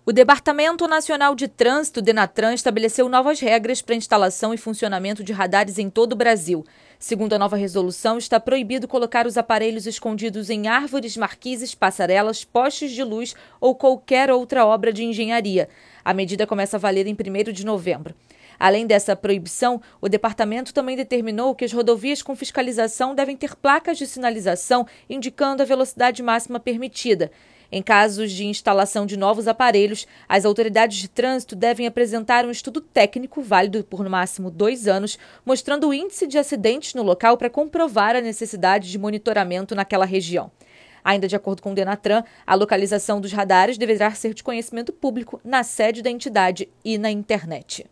O Departamento Nacional de Trânsito, DENATRAN, estabeleceu novas regras para a instalação e funcionamento de radares em todo o Brasil. Segundo a nova resolução, está proibido colocar os aparelhos escondidos em árvores, marquises, passarelas, postes de luz ou qualquer outra obra de engenharia. A medida começa a valer em 1º de novembro. Além dessa proibição, o departamento também determinou que as rodovias com fiscalização devem ter placas de sinalização indicando a velocidade máxima permitida. Em casos de instalação de novos aparelhos, as autoridades de trânsito devem apresentar um estudo técnico válido por no máximo 2 anos, mostrando o índice de acidentes no local para comprovar a necessidade de monitoramento naquela região. Ainda de acordo com o DENATRAN, a localização dos radares deverá ser de conhecimento público na sede da entidade e na internet.